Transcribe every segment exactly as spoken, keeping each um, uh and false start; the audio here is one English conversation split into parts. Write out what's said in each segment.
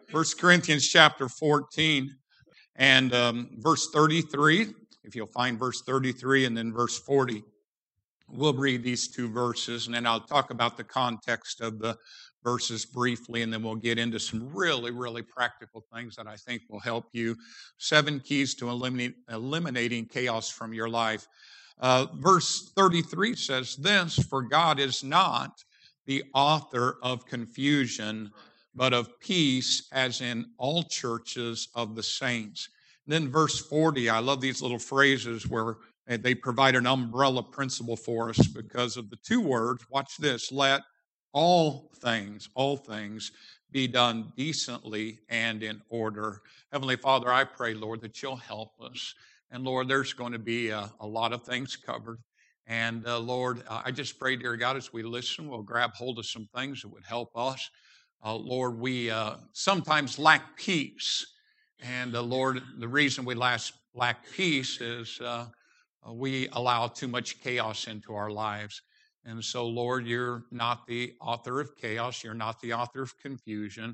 First Corinthians chapter fourteen and um, verse thirty-three. If you'll find verse thirty-three and then verse forty. We'll read these two verses, and then I'll talk about the context of the verses briefly, and then we'll get into some really, really practical things that I think will help you. Seven keys to eliminate, eliminating chaos from your life. Uh, verse thirty-three says this, "For God is not the author of confusion, but of peace, as in all churches of the saints." And then verse forty, I love these little phrases where they provide an umbrella principle for us because of the two words. Watch this. Let all things, all things be done decently and in order. Heavenly Father, I pray, Lord, that you'll help us. And Lord, there's going to be a, a lot of things covered. And uh, Lord, I just pray, dear God, as we listen, we'll grab hold of some things that would help us. Uh, Lord, we uh, sometimes lack peace. And uh, Lord, the reason we lack, lack peace is uh, we allow too much chaos into our lives. And so, Lord, you're not the author of chaos. You're not the author of confusion.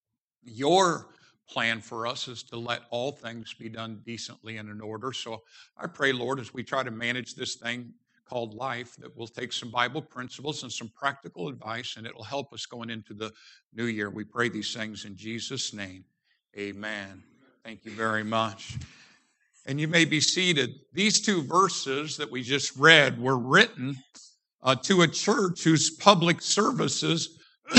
Your plan for us is to let all things be done decently and in order. So I pray, Lord, as we try to manage this thing called life, that we'll take some Bible principles and some practical advice, and it'll help us going into the new year. We pray these things in Jesus' name. Amen. Thank you very much. And you may be seated. These two verses that we just read were written uh, to a church whose public services,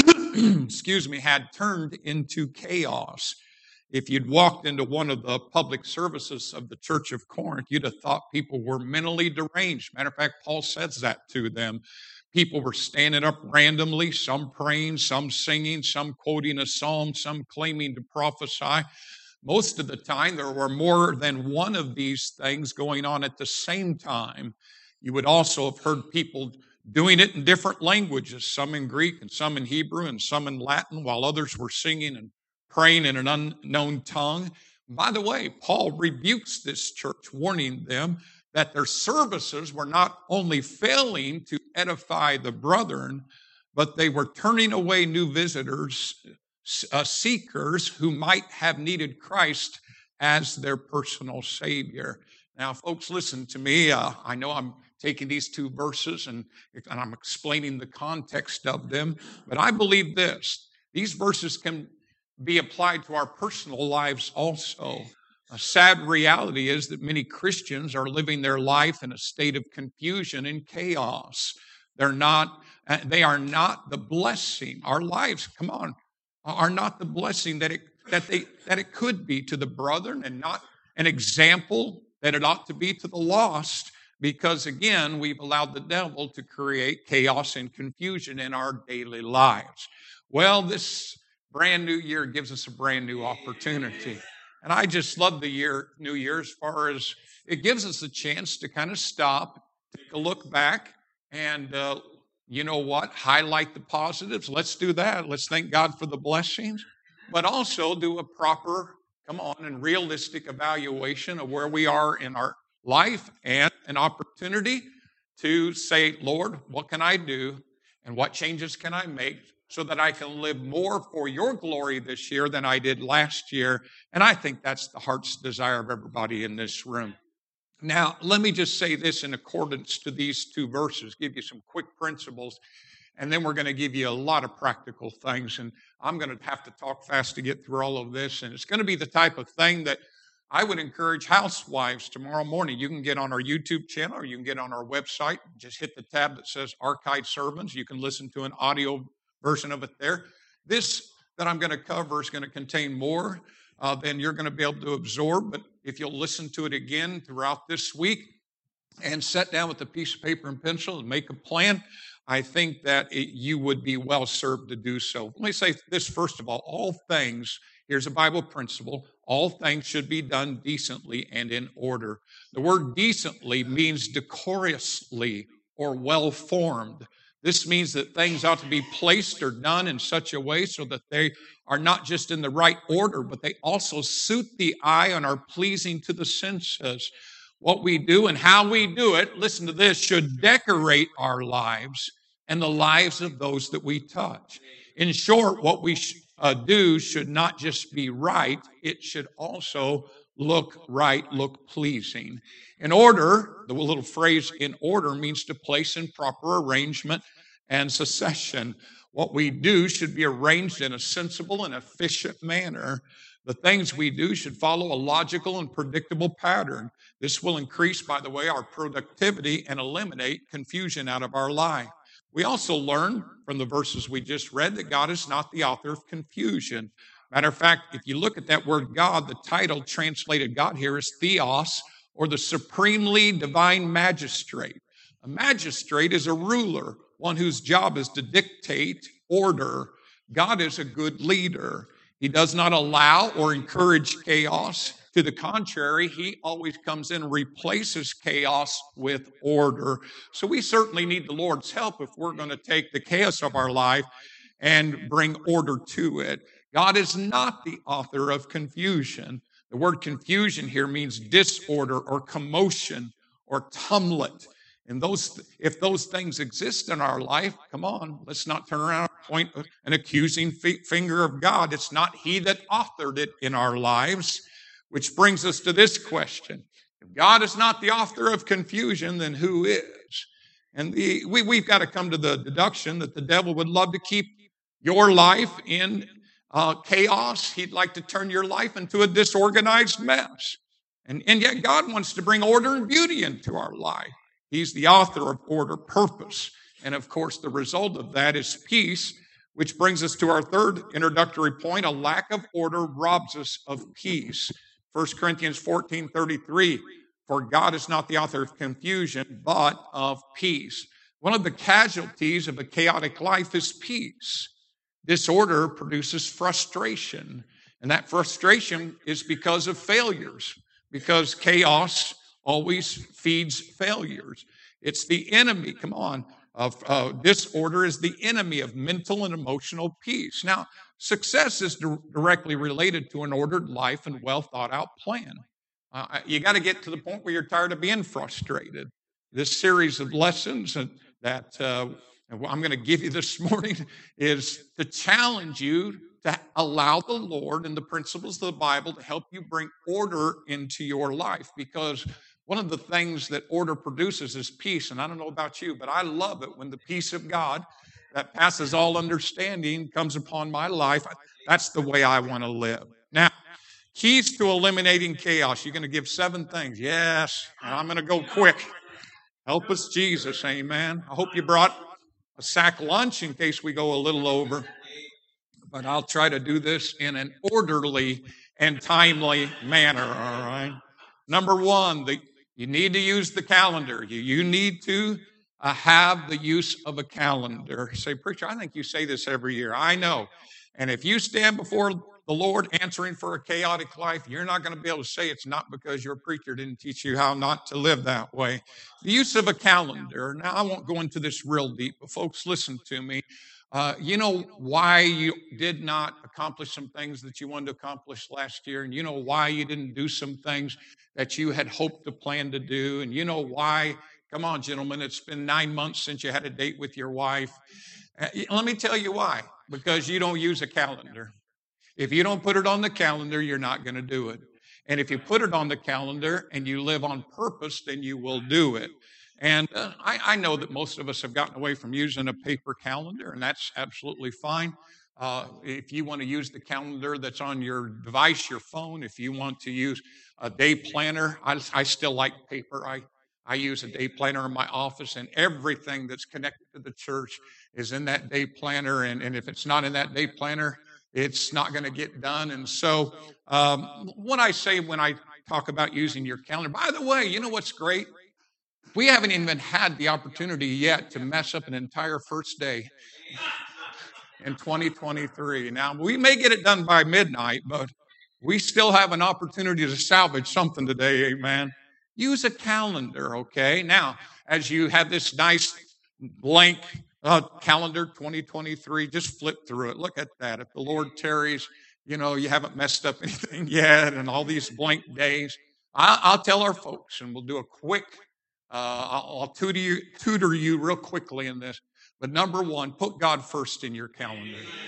excuse me, had turned into chaos. If you'd walked into one of the public services of the Church of Corinth, you'd have thought people were mentally deranged. Matter of fact, Paul says that to them. People were standing up randomly, some praying, some singing, some quoting a psalm, some claiming to prophesy. Most of the time, there were more than one of these things going on at the same time. You would also have heard people doing it in different languages, some in Greek and some in Hebrew and some in Latin, while others were singing and praying in an unknown tongue. By the way, Paul rebukes this church, warning them that their services were not only failing to edify the brethren, but they were turning away new visitors, Uh, seekers who might have needed Christ as their personal Savior. Now, folks, listen to me. Uh, I know I'm taking these two verses and, and I'm explaining the context of them, but I believe this. These verses can be applied to our personal lives also. A sad reality is that many Christians are living their life in a state of confusion and chaos. They're not, they are not the blessing. Our lives, come on, are not the blessing that it that they that it could be to the brethren, and not an example that it ought to be to the lost, because again, we've allowed the devil to create chaos and confusion in our daily lives. Well, this brand new year gives us a brand new opportunity. And I just love the year, new year, as far as it gives us a chance to kind of stop, take a look back, and uh, you know what? Highlight the positives. Let's do that. Let's thank God for the blessings, but also do a proper, come on, and realistic evaluation of where we are in our life, and an opportunity to say, Lord, what can I do and what changes can I make so that I can live more for your glory this year than I did last year? And I think that's the heart's desire of everybody in this room. Now, let me just say this in accordance to these two verses, give you some quick principles, and then we're going to give you a lot of practical things. And I'm going to have to talk fast to get through all of this. And it's going to be the type of thing that I would encourage housewives tomorrow morning. You can get on our YouTube channel, or you can get on our website. Just hit the tab that says Archive Sermons. You can listen to an audio version of it there. This that I'm going to cover is going to contain more Uh, then you're going to be able to absorb. But if you'll listen to it again throughout this week and sit down with a piece of paper and pencil and make a plan, I think that it, you would be well served to do so. Let me say this first of all. All things, here's a Bible principle, all things should be done decently and in order. The word decently means decorously or well-formed. This means that things ought to be placed or done in such a way so that they are not just in the right order, but they also suit the eye and are pleasing to the senses. What we do and how we do it, listen to this, should decorate our lives and the lives of those that we touch. In short, what we sh- uh, do should not just be right, it should also look right, look pleasing. In order, the little phrase in order means to place in proper arrangement and succession. What we do should be arranged in a sensible and efficient manner. The things we do should follow a logical and predictable pattern. This will increase, by the way, our productivity and eliminate confusion out of our life. We also learn from the verses we just read that God is not the author of confusion. Matter of fact, if you look at that word God, the title translated God here is Theos, or the supremely divine magistrate. A magistrate is a ruler, one whose job is to dictate order. God is a good leader. He does not allow or encourage chaos. To the contrary, he always comes in and replaces chaos with order. So we certainly need the Lord's help if we're going to take the chaos of our life and bring order to it. God is not the author of confusion. The word confusion here means disorder or commotion or tumult. And those, if those things exist in our life, come on, let's not turn around and point an accusing finger of God. It's not he that authored it in our lives, which brings us to this question. If God is not the author of confusion, then who is? And the, we, we've got to come to the deduction that the devil would love to keep your life in uh, chaos. He'd like to turn your life into a disorganized mess. And, and yet God wants to bring order and beauty into our life. He's the author of order, purpose. And of course, the result of that is peace, which brings us to our third introductory point. A lack of order robs us of peace. First Corinthians fourteen thirty-three, for God is not the author of confusion, but of peace. One of the casualties of a chaotic life is peace. Disorder produces frustration, and that frustration is because of failures, because chaos always feeds failures. It's the enemy, come on, of uh, disorder is the enemy of mental and emotional peace. Now, success is di- directly related to an ordered life and well thought out plan. Uh, you got to get to the point where you're tired of being frustrated. This series of lessons that uh, I'm going to give you this morning is to challenge you to allow the Lord and the principles of the Bible to help you bring order into your life, because one of the things that order produces is peace. And I don't know about you, but I love it when the peace of God that passes all understanding comes upon my life. That's the way I want to live. Now, keys to eliminating chaos. You're going to give seven things. Yes, and I'm going to go quick. Help us, Jesus. Amen. I hope you brought a sack lunch in case we go a little over. But I'll try to do this in an orderly and timely manner, all right? Number one, the, you need to use the calendar. You, you need to uh, have the use of a calendar. Say, preacher, I think you say this every year. I know. And if you stand before the Lord answering for a chaotic life, you're not going to be able to say it's not because your preacher didn't teach you how not to live that way. The use of a calendar. Now, I won't go into this real deep, but folks, listen to me. Uh, you know why you did not accomplish some things that you wanted to accomplish last year, and you know why you didn't do some things that you had hoped to plan to do, and you know why, come on, gentlemen, it's been nine months since you had a date with your wife. Uh, let me tell you why. Because you don't use a calendar. If you don't put it on the calendar, you're not going to do it. And if you put it on the calendar and you live on purpose, then you will do it. And uh, I, I know that most of us have gotten away from using a paper calendar, and that's absolutely fine. Uh, if you want to use the calendar that's on your device, your phone, if you want to use a day planner, I, I still like paper. I, I use a day planner in my office, and everything that's connected to the church is in that day planner. And, and if it's not in that day planner, it's not going to get done. And so um, what I say when I talk about using your calendar, by the way, you know what's great? We haven't even had the opportunity yet to mess up an entire first day in twenty twenty-three. Now, we may get it done by midnight, but we still have an opportunity to salvage something today, amen? Use a calendar, okay? Now, as you have this nice blank uh, calendar, twenty twenty-three, just flip through it. Look at that. If the Lord tarries, you know, you haven't messed up anything yet, and all these blank days. I, I'll tell our folks, and we'll do a quick Uh, I'll, I'll tutor you, tutor you real quickly in this. But number one, put God first in your calendar.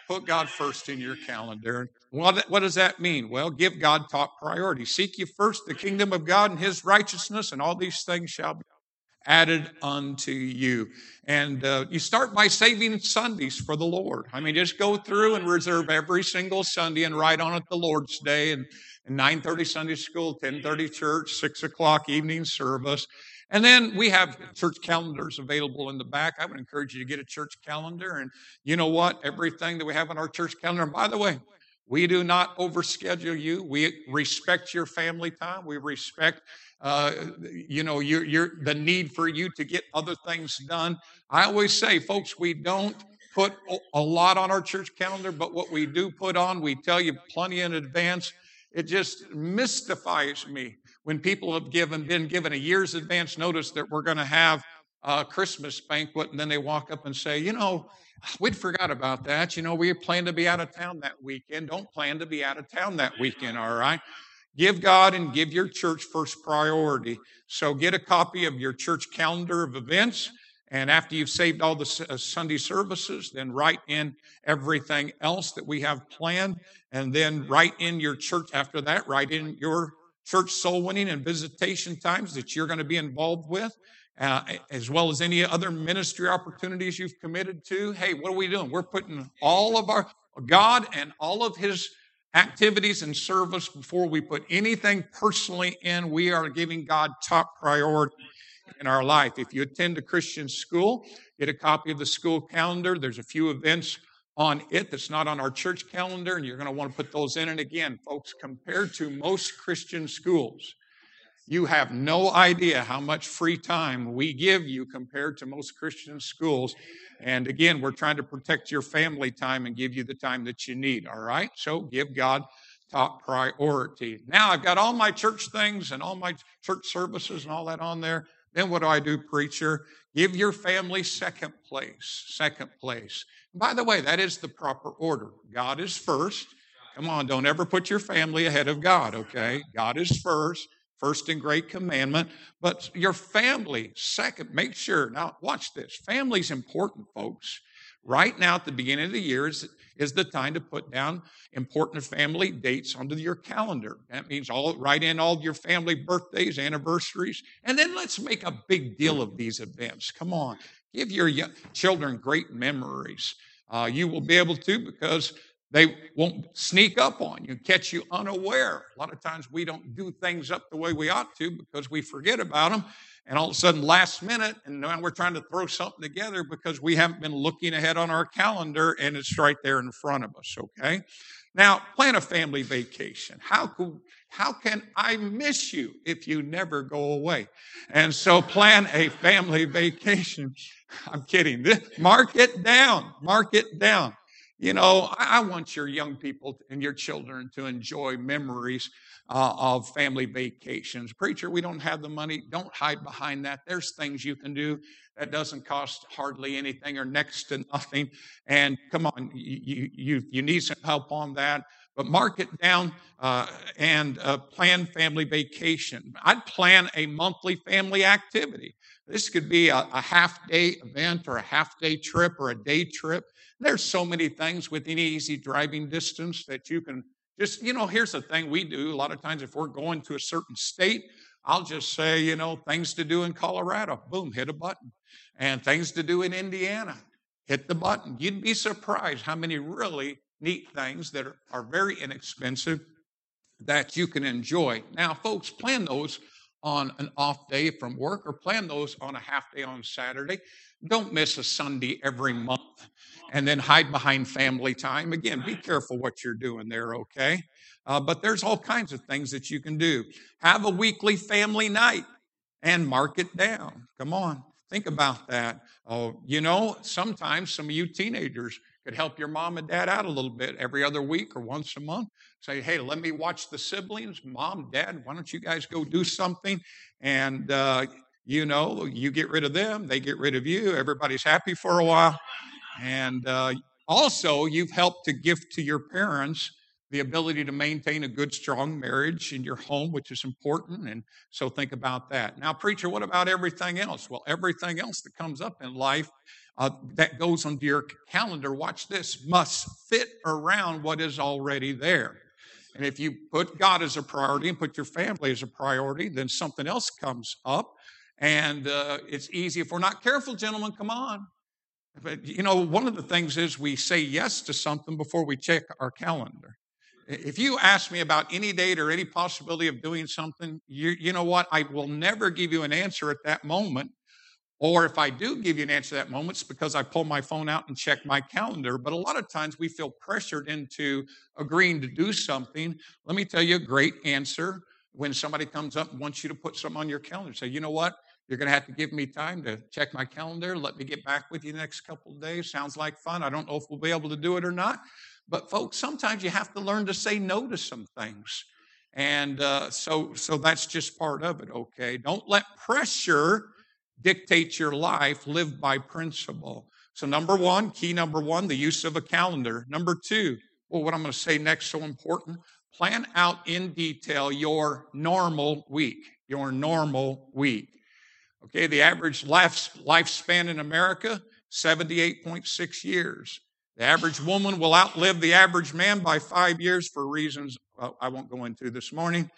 Put God first in your calendar. What, what does that mean? Well, give God top priority. Seek ye first the kingdom of God and his righteousness, and all these things shall be added unto you. And uh, you start by saving Sundays for the Lord. I mean, just go through and reserve every single Sunday and write on it the Lord's Day, and, and nine thirty Sunday school, ten thirty church, six o'clock evening service. And then we have church calendars available in the back. I would encourage you to get a church calendar. And you know what? Everything that we have on our church calendar, and by the way, we do not overschedule you. We respect your family time. We respect Uh, you know, you're, you're, the need for you to get other things done. I always say, folks, we don't put a lot on our church calendar, but what we do put on, we tell you plenty in advance. It just mystifies me when people have given, been given a year's advance notice that we're going to have a Christmas banquet, and then they walk up and say, you know, we'd forgot about that. You know, we plan to be out of town that weekend. Don't plan to be out of town that weekend, all right? Give God and give your church first priority. So get a copy of your church calendar of events. And after you've saved all the Sunday services, then write in everything else that we have planned. And then write in your church, after that, write in your church soul winning and visitation times that you're going to be involved with, uh, as well as any other ministry opportunities you've committed to. Hey, what are we doing? We're putting all of our, God and all of his activities and service before we put anything personally in. We are giving God top priority in our life. If you attend a Christian school, get a copy of the school calendar. There's a few events on it that's not on our church calendar, and you're going to want to put those in. And again, folks, compared to most Christian schools, you have no idea how much free time we give you compared to most Christian schools. And again, we're trying to protect your family time and give you the time that you need, all right? So give God top priority. Now, I've got all my church things and all my church services and all that on there. Then what do I do, preacher? Give your family second place, second place. And by the way, that is the proper order. God is first. Come on, don't ever put your family ahead of God, okay? God is first. First and great commandment, but your family, second, make sure. Now, watch this. Family's important, folks. Right now, at the beginning of the year, is, is the time to put down important family dates onto your calendar. That means all write in all your family birthdays, anniversaries, and then let's make a big deal of these events. Come on. Give your young children great memories. Uh, you will be able to because they won't sneak up on you, catch you unaware. A lot of times we don't do things up the way we ought to because we forget about them. And all of a sudden, last minute, and now we're trying to throw something together because we haven't been looking ahead on our calendar, and it's right there in front of us, okay? Now, plan a family vacation. How could, how can I miss you if you never go away? And so plan a family vacation. I'm kidding. Mark it down. Mark it down. You know, I want your young people and your children to enjoy memories uh, of family vacations. Preacher, we don't have the money. Don't hide behind that. There's things you can do that doesn't cost hardly anything or next to nothing. And come on, you you you need some help on that. But mark it down uh, and uh, plan family vacation. I'd plan a monthly family activity. This could be a, a half-day event or a half-day trip or a day trip. There's so many things within easy driving distance that you can just, you know, here's the thing we do. A lot of times if we're going to a certain state, I'll just say, you know, things to do in Colorado. Boom, hit a button. And things to do in Indiana. Hit the button. You'd be surprised how many really neat things that are, are very inexpensive that you can enjoy. Now, folks, plan those on an off day from work or plan those on a half day on Saturday. Don't miss a Sunday every month and then hide behind family time. Again, be careful what you're doing there, okay? Uh, but there's all kinds of things that you can do. Have a weekly family night and mark it down. Come on, think about that. Oh, you know, sometimes some of you teenagers could help your mom and dad out a little bit every other week or once a month. Say, hey, let me watch the siblings. Mom, Dad, why don't you guys go do something? And, uh, you know, you get rid of them. They get rid of you. Everybody's happy for a while. And uh, also, you've helped to give to your parents the ability to maintain a good, strong marriage in your home, which is important. And so think about that. Now, preacher, what about everything else? Well, everything else that comes up in life uh, that goes onto your calendar, watch this, must fit around what is already there. And if you put God as a priority and put your family as a priority, then something else comes up. And uh, it's easy. If we're not careful, gentlemen, come on. But, you know, one of the things is we say yes to something before we check our calendar. If you ask me about any date or any possibility of doing something, you, you know what? I will never give you an answer at that moment. Or if I do give you an answer at that moment, it's because I pull my phone out and check my calendar. But a lot of times we feel pressured into agreeing to do something. Let me tell you a great answer when somebody comes up and wants you to put something on your calendar. Say, you know what? You're going to have to give me time to check my calendar. Let me get back with you the next couple of days. Sounds like fun. I don't know if we'll be able to do it or not. But folks, sometimes you have to learn to say no to some things. And uh, so, so that's just part of it, okay? Don't let pressure dictate your life. Live by principle. So number one, key number one, the use of a calendar. Number two, well, what I'm going to say next, so important, plan out in detail your normal week, your normal week. Okay, the average life, lifespan in America, seventy-eight point six years. The average woman will outlive the average man by five years for reasons well, I won't go into this morning.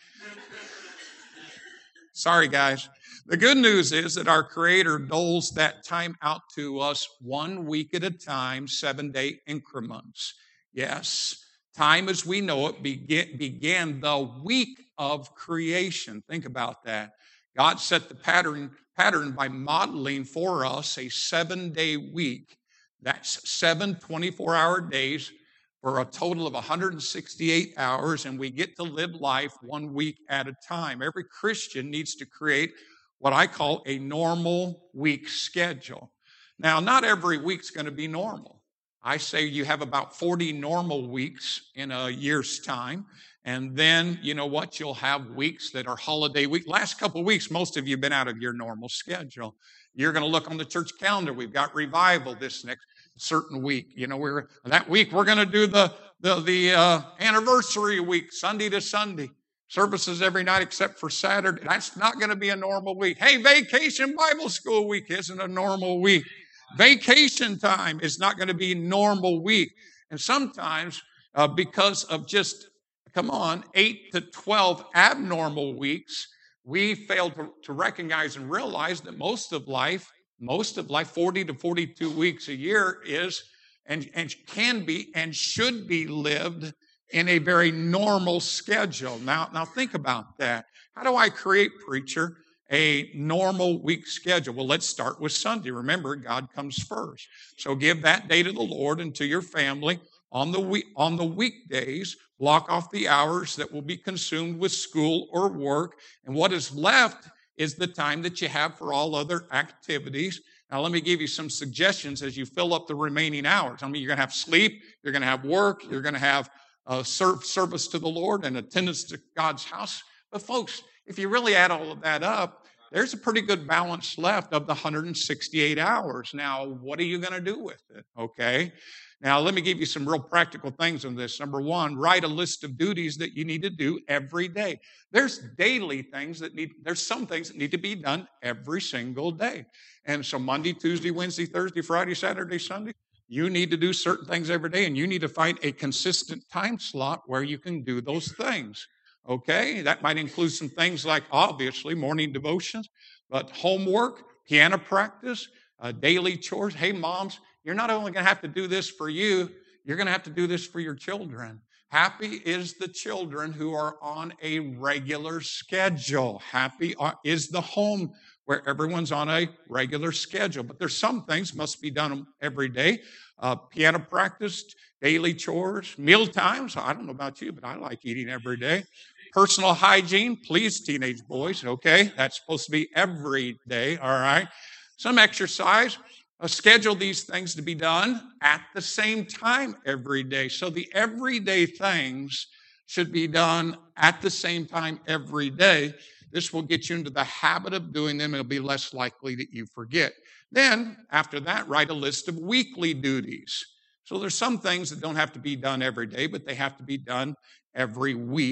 Sorry, guys. The good news is that our Creator doles that time out to us one week at a time, seven-day increments. Yes, time as we know it began, began the week of creation. Think about that. God set the pattern, pattern by modeling for us a seven-day week. That's seven twenty-four-hour days for a total of one hundred sixty-eight hours, and we get to live life one week at a time. Every Christian needs to create what I call a normal week schedule. Now, not every week's going to be normal. I say you have about forty normal weeks in a year's time. And then, you know what, you'll have weeks that are holiday week. Last couple of weeks, most of you have been out of your normal schedule. You're going to look on the church calendar. We've got revival this next certain week. You know, we're that week we're going to do the the, the uh, anniversary week, Sunday to Sunday. Services every night except for Saturday. That's not going to be a normal week. Hey, vacation Bible school week isn't a normal week. Vacation time is not going to be a normal week. And sometimes uh, because of just Come on, eight to twelve abnormal weeks, we fail to, to recognize and realize that most of life, most of life, forty to forty-two weeks a year is and, and can be and should be lived in a very normal schedule. Now, now think about that. How do I create, preacher, a normal week schedule? Well, let's start with Sunday. Remember, God comes first. So give that day to the Lord and to your family. On the week, on the weekdays, block off the hours that will be consumed with school or work. And what is left is the time that you have for all other activities. Now, let me give you some suggestions as you fill up the remaining hours. I mean, you're going to have sleep, you're going to have work, you're going to have uh, serve, service to the Lord and attendance to God's house. But folks, if you really add all of that up, there's a pretty good balance left of the one hundred sixty-eight hours. Now, what are you going to do with it? Okay. Now, let me give you some real practical things on this. Number one, write a list of duties that you need to do every day. There's daily things that need, there's some things that need to be done every single day. And so Monday, Tuesday, Wednesday, Thursday, Friday, Saturday, Sunday, you need to do certain things every day, and you need to find a consistent time slot where you can do those things. Okay? That might include some things like, obviously, morning devotions, but homework, piano practice, uh, daily chores. Hey, moms, you're not only going to have to do this for you, you're going to have to do this for your children. Happy is the children who are on a regular schedule. Happy is the home where everyone's on a regular schedule. But there's some things must be done every day. Uh, piano practice, daily chores, meal times. I don't know about you, but I like eating every day. Personal hygiene, please, teenage boys, okay? That's supposed to be every day, all right? Some exercise. Uh, schedule these things to be done at the same time every day. So the everyday things should be done at the same time every day. This will get you into the habit of doing them. It'll be less likely that you forget. Then, after that, write a list of weekly duties. So there's some things that don't have to be done every day, but they have to be done every week.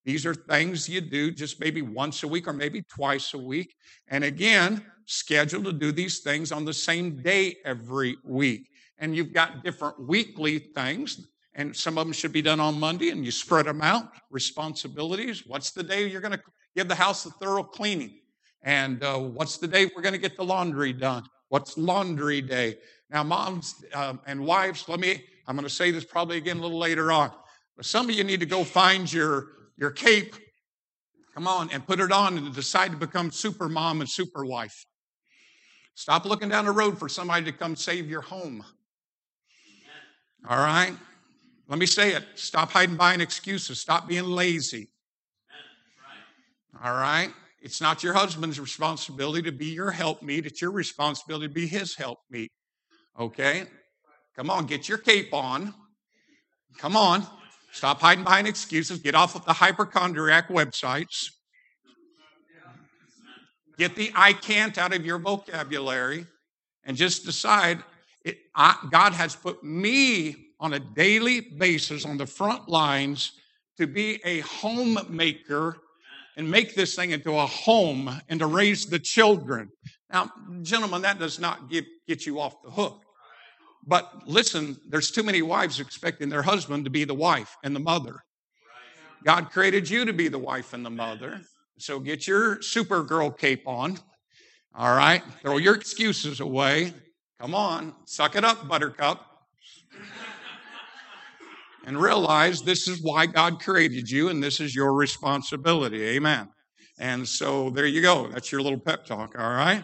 These are things you do just maybe once a week or maybe twice a week. And again, schedule to do these things on the same day every week. And you've got different weekly things, and some of them should be done on Monday, and you spread them out, responsibilities. What's the day you're going to give the house a thorough cleaning? And uh, what's the day we're going to get the laundry done? What's laundry day? Now, moms um, and wives, let me, I'm going to say this probably again a little later on, but some of you need to go find your, your cape, come on, and put it on and decide to become super mom and super wife. Stop looking down the road for somebody to come save your home. All right? Let me say it. Stop hiding behind excuses. Stop being lazy. All right? It's not your husband's responsibility to be your helpmeet. It's your responsibility to be his helpmeet. Okay? Come on, get your cape on. Come on. Stop hiding behind excuses. Get off of the hypochondriac websites. Get the I can't out of your vocabulary and just decide, it, I, God has put me on a daily basis on the front lines to be a homemaker and make this thing into a home and to raise the children. Now, gentlemen, that does not get, get you off the hook. But listen, there's too many wives expecting their husband to be the wife and the mother. God created you to be the wife and the mother. So get your Supergirl cape on. All right? Throw your excuses away. Come on. Suck it up, buttercup. And realize this is why God created you, and this is your responsibility. Amen. And so there you go. That's your little pep talk, all right?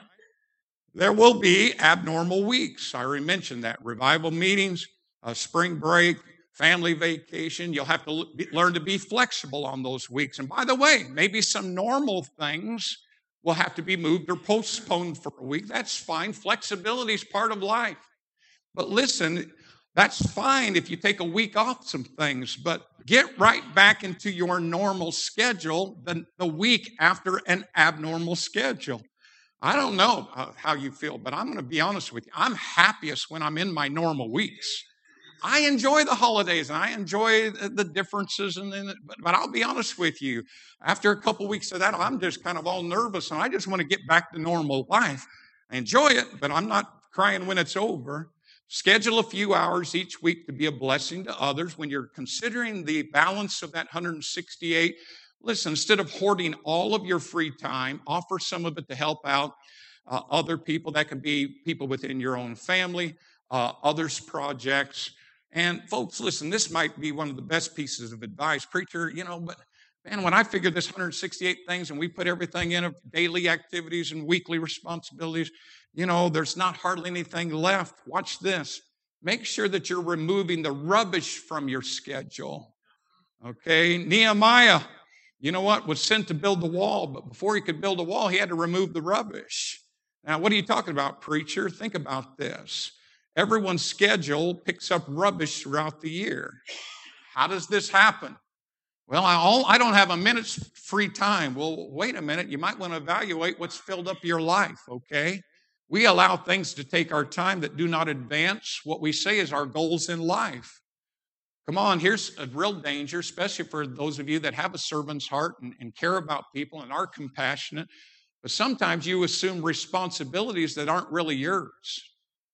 There will be abnormal weeks. I already mentioned that. Revival meetings, a spring break, family vacation. You'll have to learn to be flexible on those weeks. And by the way, maybe some normal things will have to be moved or postponed for a week. That's fine. Flexibility is part of life. But listen, that's fine if you take a week off some things, but get right back into your normal schedule the, the week after an abnormal schedule. I don't know uh, how you feel, but I'm going to be honest with you. I'm happiest when I'm in my normal weeks. I enjoy the holidays and I enjoy the, the differences, and then, but, but I'll be honest with you. After a couple weeks of that, I'm just kind of all nervous, and I just want to get back to normal life. I enjoy it, but I'm not crying when it's over. Schedule a few hours each week to be a blessing to others. When you're considering the balance of that one hundred sixty-eight, listen, instead of hoarding all of your free time, offer some of it to help out uh, other people. That can be people within your own family, uh, others' projects. And folks, listen, this might be one of the best pieces of advice. Preacher, you know, but man, when I figured this one hundred sixty-eight things and we put everything in of daily activities and weekly responsibilities, you know, there's not hardly anything left. Watch this. Make sure that you're removing the rubbish from your schedule. Okay, Nehemiah, you know what, was sent to build the wall, but before he could build a wall, he had to remove the rubbish. Now, what are you talking about, preacher? Think about this. Everyone's schedule picks up rubbish throughout the year. How does this happen? Well, I, all, I don't have a minute's free time. Well, wait a minute. You might want to evaluate what's filled up your life, okay? We allow things to take our time that do not advance what we say is our goals in life. Come on, here's a real danger, especially for those of you that have a servant's heart and, and care about people and are compassionate. But sometimes you assume responsibilities that aren't really yours.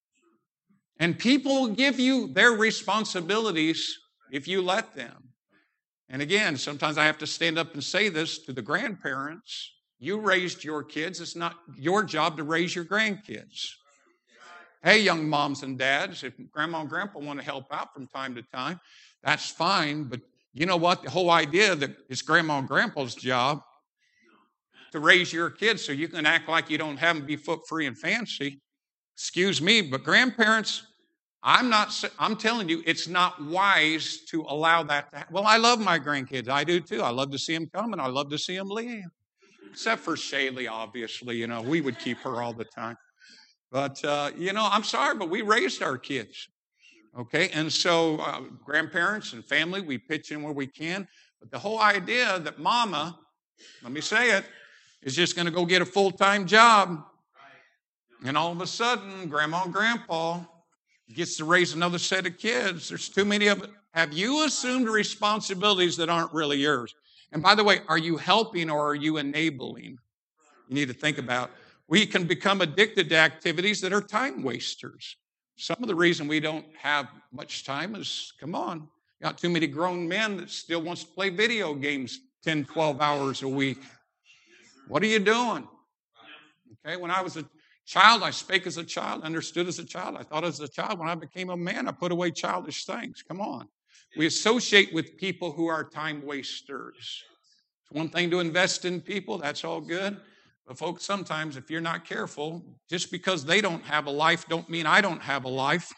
And people will give you their responsibilities if you let them. And again, sometimes I have to stand up and say this to the grandparents. You raised your kids. It's not your job to raise your grandkids. Hey, young moms and dads, if grandma and grandpa want to help out from time to time, that's fine. But you know what? The whole idea that it's grandma and grandpa's job to raise your kids so you can act like you don't have them be foot free and fancy. Excuse me, but grandparents, I'm not, I'm telling you, it's not wise to allow that to happen. Well, I love my grandkids. I do too. I love to see them come and I love to see them leave. Except for Shaylee, obviously, you know, we would keep her all the time. But, uh, you know, I'm sorry, but we raised our kids. Okay, and so uh, grandparents and family, we pitch in where we can. But the whole idea that mama, let me say it, is just going to go get a full-time job. And all of a sudden, grandma and grandpa gets to raise another set of kids. There's too many of it. Have you assumed responsibilities that aren't really yours? And by the way, are you helping or are you enabling? You need to think about. We can become addicted to activities that are time wasters. Some of the reason we don't have much time is, come on, got too many grown men that still wants to play video games ten, twelve hours a week. What are you doing? Okay, when I was a child, I spake as a child, understood as a child, I thought as a child. When I became a man, I put away childish things. Come on. We associate with people who are time wasters. It's one thing to invest in people, that's all good. But folks, sometimes if you're not careful, just because they don't have a life don't mean I don't have a life.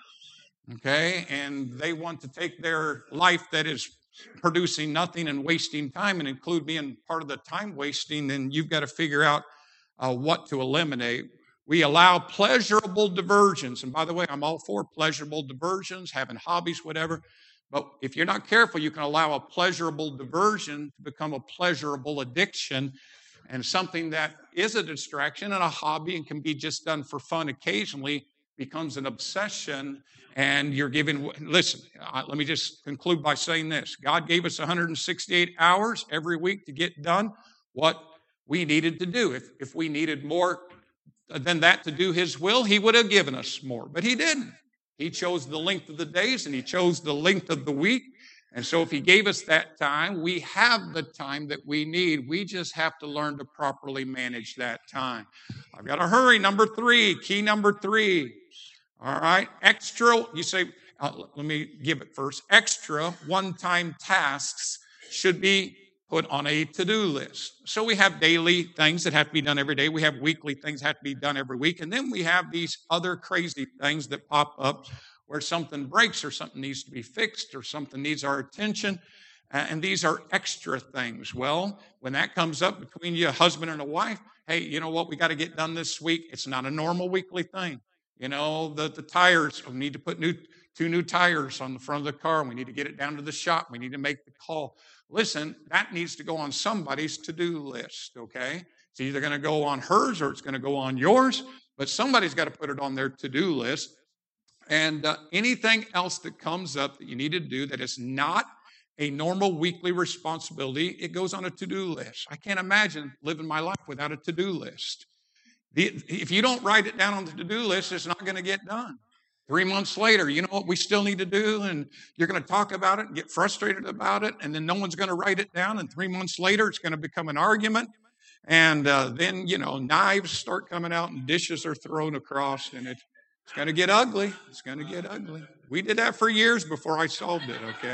Okay? And they want to take their life that is producing nothing and wasting time and include being part of the time wasting, then you've got to figure out uh, what to eliminate. We allow pleasurable diversions. And by the way, I'm all for pleasurable diversions, having hobbies, whatever. But if you're not careful, you can allow a pleasurable diversion to become a pleasurable addiction, and something that is a distraction and a hobby and can be just done for fun occasionally becomes an obsession. And you're giving, listen, uh, let me just conclude by saying this. God gave us one hundred sixty-eight hours every week to get done what we needed to do. If, if we needed more than that to do His will, He would have given us more. But He didn't. He chose the length of the days and He chose the length of the week. And so if He gave us that time, we have the time that we need. We just have to learn to properly manage that time. I've got to hurry. Number three, key number three. All right, extra, you say, uh, let me give it first. Extra one-time tasks should be put on a to-do list. So we have daily things that have to be done every day. We have weekly things that have to be done every week. And then we have these other crazy things that pop up where something breaks or something needs to be fixed or something needs our attention. Uh, and these are extra things. Well, when that comes up between you, a husband and a wife, hey, you know what we got to get done this week? It's not a normal weekly thing. You know, the, the tires, we need to put new two new tires on the front of the car. We need to get it down to the shop. We need to make the call. Listen, that needs to go on somebody's to-do list, okay? It's either going to go on hers or it's going to go on yours, but somebody's got to put it on their to-do list. And uh, anything else that comes up that you need to do that is not a normal weekly responsibility, it goes on a to-do list. I can't imagine living my life without a to-do list. The, if you don't write it down on the to-do list, it's not going to get done. Three months later, you know what we still need to do? And you're going to talk about it and get frustrated about it, and then no one's going to write it down, and three months later, it's going to become an argument. And uh, then, you know, knives start coming out and dishes are thrown across, and it, it's going to get ugly. It's going to get ugly. We did that for years before I solved it, okay?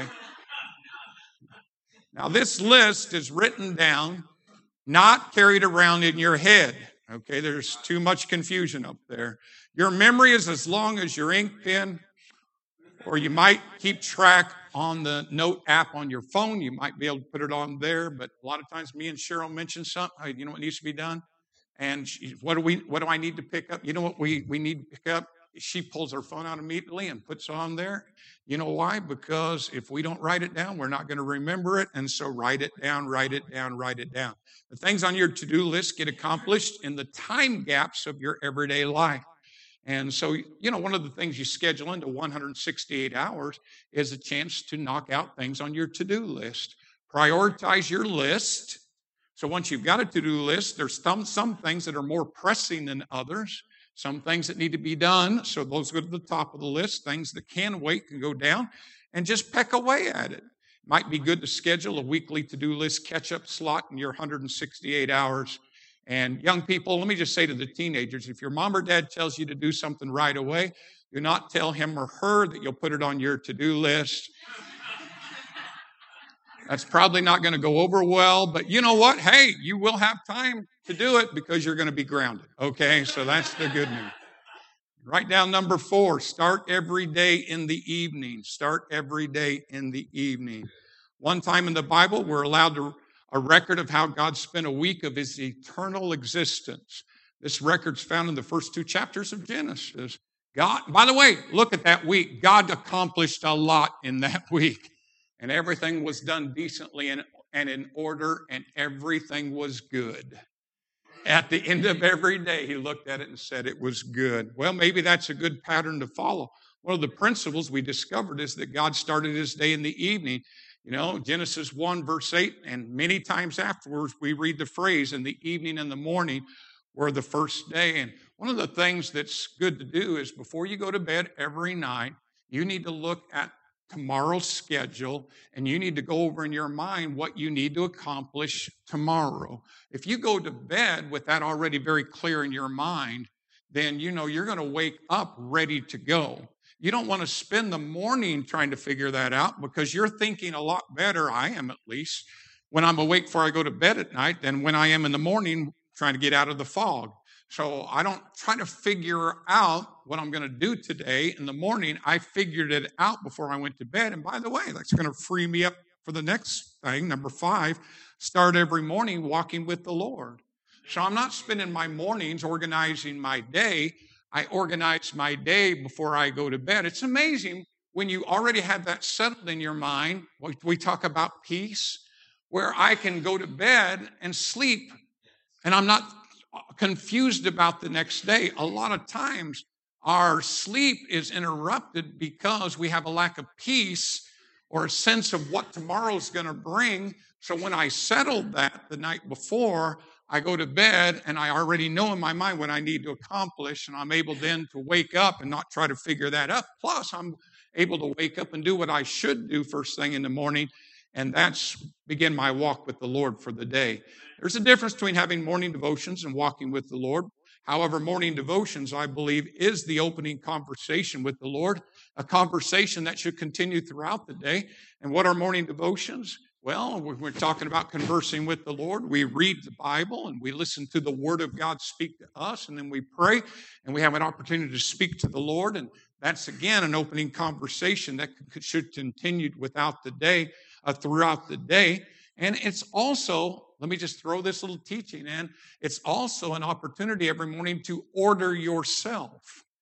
Now, this list is written down, not carried around in your head. Okay, there's too much confusion up there. Your memory is as long as your ink pen, or you might keep track on the note app on your phone. You might be able to put it on there, but a lot of times me and Cheryl mention something. Hey, you know what needs to be done? And she, what do we? What do I need to pick up? You know what we, we need to pick up? She pulls her phone out immediately and puts it on there. You know why? Because if we don't write it down, we're not going to remember it. And so write it down, write it down, write it down. The things on your to-do list get accomplished in the time gaps of your everyday life. And so, you know, one of the things you schedule into one hundred sixty-eight hours is a chance to knock out things on your to-do list. Prioritize your list. So once you've got a to-do list, there's some, some things that are more pressing than others. Some things that need to be done, so those go to the top of the list. Things that can wait can go down, and just peck away at it. Might be good to schedule a weekly to-do list catch-up slot in your one hundred sixty-eight hours. And young people, let me just say to the teenagers, if your mom or dad tells you to do something right away, do not tell him or her that you'll put it on your to-do list. That's probably not going to go over well, but you know what? Hey, you will have time to do it because you're going to be grounded, okay? So that's the good news. Write down number four, start every day in the evening. Start every day in the evening. One time in the Bible, we're allowed to, a record of how God spent a week of His eternal existence. This record's found in the first two chapters of Genesis. God, by the way, look at that week. God accomplished a lot in that week. And everything was done decently and, and in order, and everything was good. At the end of every day, He looked at it and said it was good. Well, maybe that's a good pattern to follow. One of the principles we discovered is that God started His day in the evening. You know, Genesis one, verse eight, and many times afterwards, we read the phrase, in the evening and the morning were the first day. And one of the things that's good to do is before you go to bed every night, you need to look at tomorrow's schedule, and you need to go over in your mind what you need to accomplish tomorrow. If you go to bed with that already very clear in your mind, then you know you're going to wake up ready to go. You don't want to spend the morning trying to figure that out, because you're thinking a lot better, I am at least, when I'm awake before I go to bed at night than when I am in the morning trying to get out of the fog. So I don't try to figure out what I'm going to do today in the morning. I figured it out before I went to bed. And by the way, that's going to free me up for the next thing. Number five, start every morning walking with the Lord. So I'm not spending my mornings organizing my day. I organize my day before I go to bed. It's amazing when you already have that settled in your mind. We talk about peace, where I can go to bed and sleep, and I'm not confused about the next day. A lot of times our sleep is interrupted because we have a lack of peace or a sense of what tomorrow's going to bring. So when I settled that the night before, I go to bed and I already know in my mind what I need to accomplish, and I'm able then to wake up and not try to figure that out. Plus, I'm able to wake up and do what I should do first thing in the morning, and that's begin my walk with the Lord for the day. There's a difference between having morning devotions and walking with the Lord. However, morning devotions, I believe, is the opening conversation with the Lord, a conversation that should continue throughout the day. And what are morning devotions? Well, we're talking about conversing with the Lord. We read the Bible and we listen to the Word of God speak to us, and then we pray and we have an opportunity to speak to the Lord. And that's, again, an opening conversation that should continue without the day, uh, throughout the day. And it's also, let me just throw this little teaching in, it's also an opportunity every morning to order yourself.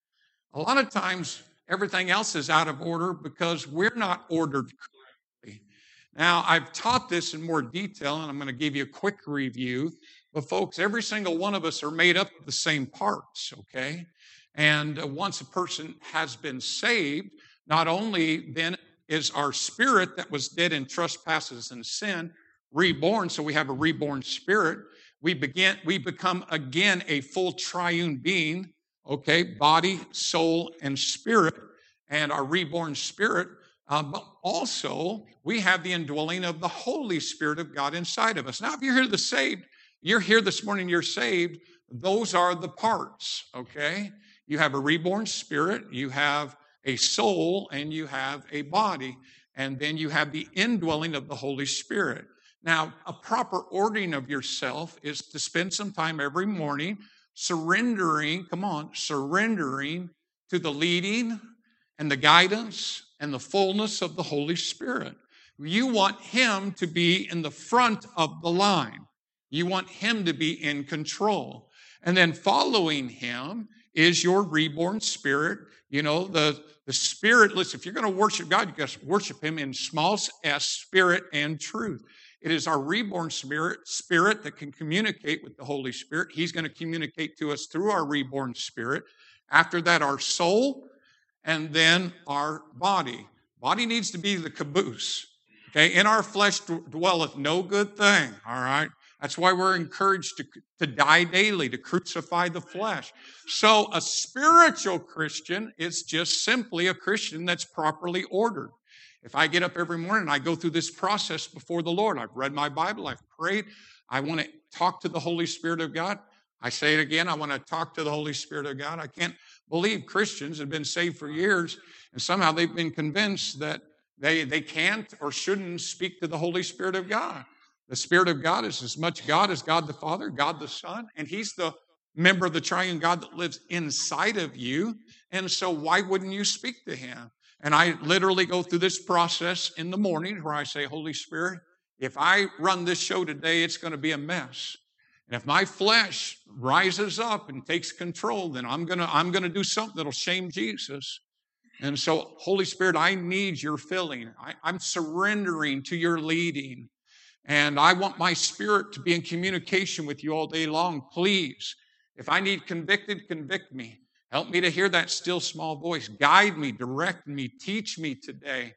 A lot of times, everything else is out of order because we're not ordered correctly. Now, I've taught this in more detail, and I'm going to give you a quick review. But folks, every single one of us are made up of the same parts, okay? And uh, once a person has been saved, not only then is our spirit that was dead in trespasses and sin reborn, so we have a reborn spirit. We begin, we become again a full triune being, okay? Body, soul, and spirit, and our reborn spirit. Uh, but also, we have the indwelling of the Holy Spirit of God inside of us. Now, if you're here the saved, you're here this morning, you're saved, those are the parts, okay? You have a reborn spirit, you have a soul, and you have a body, and then you have the indwelling of the Holy Spirit. Now, a proper ordering of yourself is to spend some time every morning surrendering, come on, surrendering to the leading and the guidance and the fullness of the Holy Spirit. You want Him to be in the front of the line. You want Him to be in control. And then following Him is your reborn spirit. You know, the, the Spirit, listen, if you're going to worship God, you got to worship Him in small s, spirit and truth. It is our reborn spirit, spirit that can communicate with the Holy Spirit. He's going to communicate to us through our reborn spirit. After that, our soul, and then our body. Body needs to be the caboose. Okay, in our flesh dwelleth no good thing. All right, that's why we're encouraged to, to die daily, to crucify the flesh. So a spiritual Christian is just simply a Christian that's properly ordered. If I get up every morning and I go through this process before the Lord, I've read my Bible, I've prayed, I want to talk to the Holy Spirit of God. I say it again, I want to talk to the Holy Spirit of God. I can't believe Christians have been saved for years, and somehow they've been convinced that they, they can't or shouldn't speak to the Holy Spirit of God. The Spirit of God is as much God as God the Father, God the Son, and He's the member of the triune God that lives inside of you. And so why wouldn't you speak to Him? And I literally go through this process in the morning where I say, Holy Spirit, if I run this show today, it's going to be a mess. And if my flesh rises up and takes control, then I'm going to, I'm going to do something that'll shame Jesus. And so, Holy Spirit, I need your filling. I, I'm surrendering to your leading. And I want my spirit to be in communication with you all day long. Please, if I need convicted, convict me. Help me to hear that still small voice. Guide me, direct me, teach me today.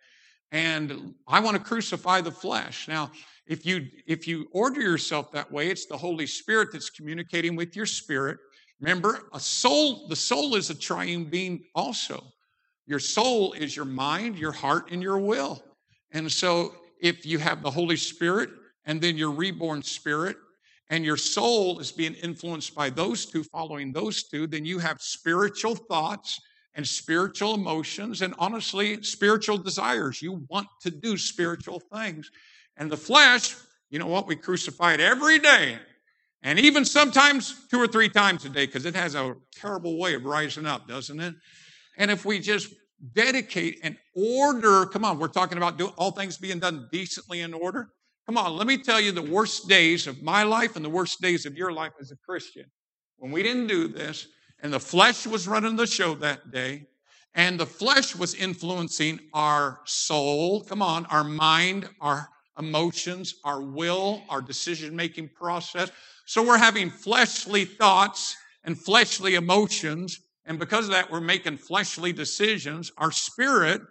and I want to crucify the flesh. Now, if you if you order yourself that way, it's the Holy Spirit that's communicating with your spirit. Remember, a soul, the soul is a triune being also. Your soul is your mind, your heart, and your will. And so if you have the Holy Spirit and then your reborn spirit, and your soul is being influenced by those two, following those two, then you have spiritual thoughts and spiritual emotions and honestly, spiritual desires. You want to do spiritual things. And the flesh, you know what? We crucify it every day. And even sometimes two or three times a day, because it has a terrible way of rising up, doesn't it? And if we just dedicate and order, come on, we're talking about do, all things being done decently in order. Come on, let me tell you the worst days of my life and the worst days of your life as a Christian. When we didn't do this, and the flesh was running the show that day, and the flesh was influencing our soul, come on, our mind, our emotions, our will, our decision-making process. So we're having fleshly thoughts and fleshly emotions, and because of that, we're making fleshly decisions. Our spirit